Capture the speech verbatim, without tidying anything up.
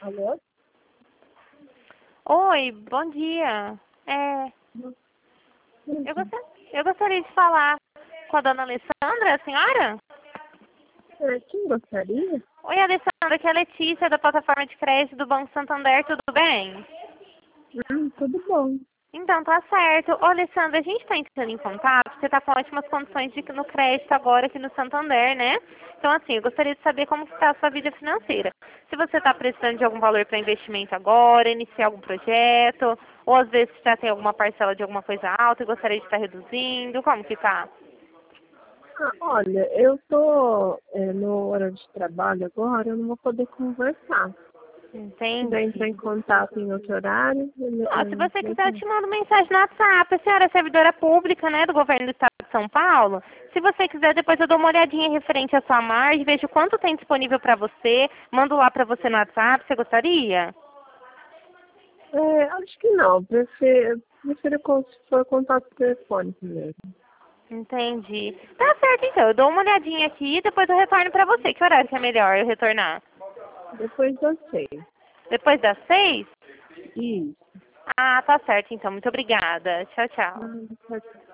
Alô? Oi, bom dia. É, eu, gost... eu gostaria de falar com a dona Alessandra, a senhora? É, quem gostaria? Oi, Alessandra, aqui é a Letícia, da plataforma de crédito do Banco Santander, tudo bem? Hum, tudo bom. Então, tá certo. Ô, Alessandra, a gente está entrando em contato, você está com ótimas condições de, no crédito agora aqui no Santander, né? Então, assim, eu gostaria de saber como está a sua vida financeira. Se você está precisando de algum valor para investimento agora, iniciar algum projeto, ou às vezes já tem alguma parcela de alguma coisa alta e gostaria de estar reduzindo, como que tá? Ah, olha, eu tô é, no horário de trabalho agora, eu não vou poder conversar. Se quiser entrar Entendi. em contato em outro horário, eu, Ó, se eu, você eu, quiser, eu te mando mensagem no WhatsApp. A senhora é servidora pública, né, do governo do estado de São Paulo. Se você quiser, depois eu dou uma olhadinha referente à sua margem, vejo quanto tem disponível para você, mando lá para você no WhatsApp. Você gostaria? é, acho que não, prefiro, prefiro con- se for contato telefônico mesmo. Entendi. Tá certo, então. Eu dou uma olhadinha aqui e depois eu retorno para você. Que horário que é melhor eu retornar? Depois das seis. Depois das seis? Isso. Ah, tá certo, então. Muito obrigada. Tchau, tchau. Ah, pode